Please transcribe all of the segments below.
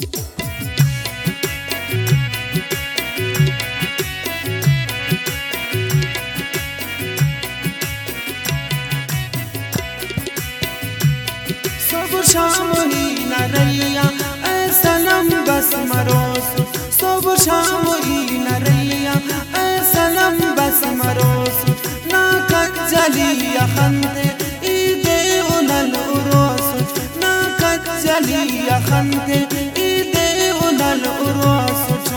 शाम ही न रैया ऐ सनम बस मरोस, सुबह शाम ही न रैया ऐ सनम बस मरोस। ना कत जलिया खंदे ईदे उनल उरोस, ना कत जलिया खंदे ईदे उनल उरोस।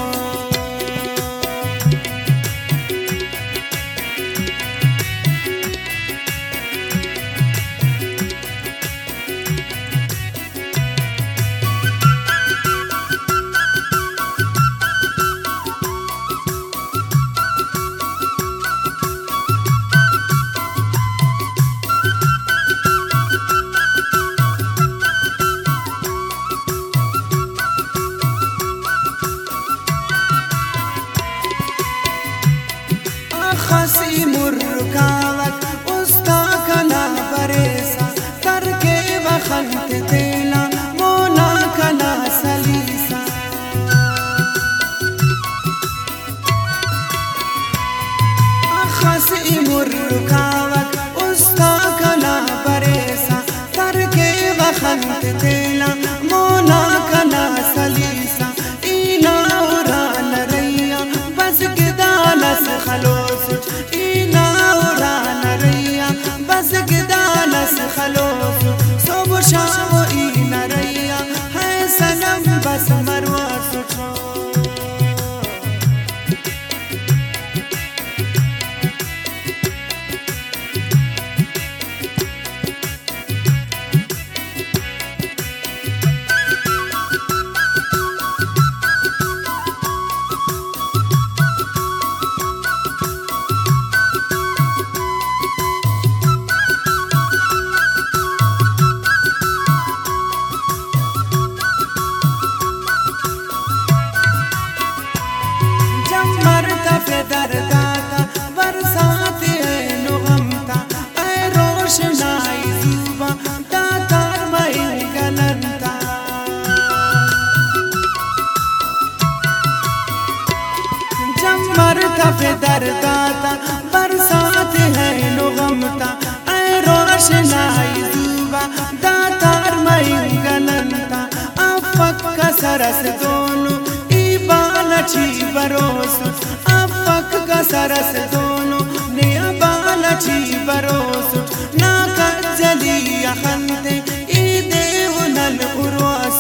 खसी मुर्कावत उस्ता कला बरेसा करके वखंत तेला मोला कला सलीसा। खसी मुर्कावत उस्ता कला बरेसा करके वखंत तेला मोला कला सलीसा। इला उरान रैया बस गिदालस खलोस, खलोस। सुबह शाम ई न रैया है सनम बस मरवास। दरदाता बरसात है नुगमता ऐ रोशनाई सुबह दातार मई गलंता। जमर तफे दरदाता बरसात है नुगमता ऐ रोशनाई सुबह दातार मई गलंता। अफक का सरस दोनों बालची बरोस, अफक का सरस दोनों नया बालची बरोस। ना कर जलिया खंदे ईदे उनल उर्वास।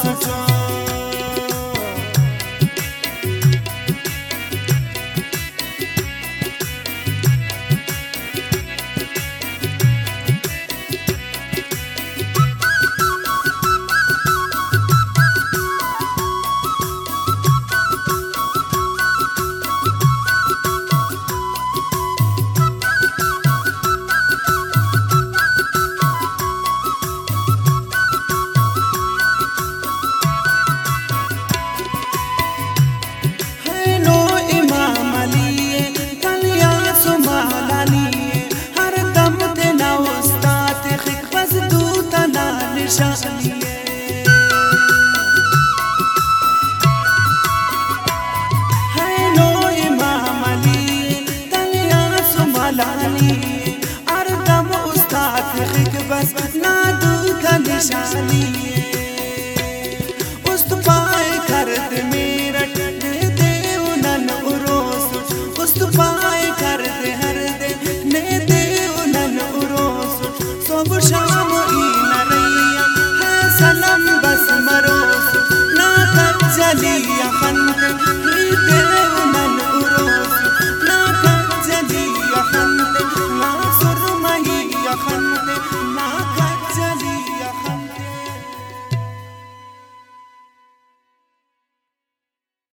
अरदम उस्ताद बस नादू का निशानी उस्त पाए करद मेरठ दे दे उनन उरोस। उस्त पाए करद हर दे ने दे उनन उरोस। सुबह शाम ई न रैया है सनम बस मरोस, ना कर जलिया खंद दे उनन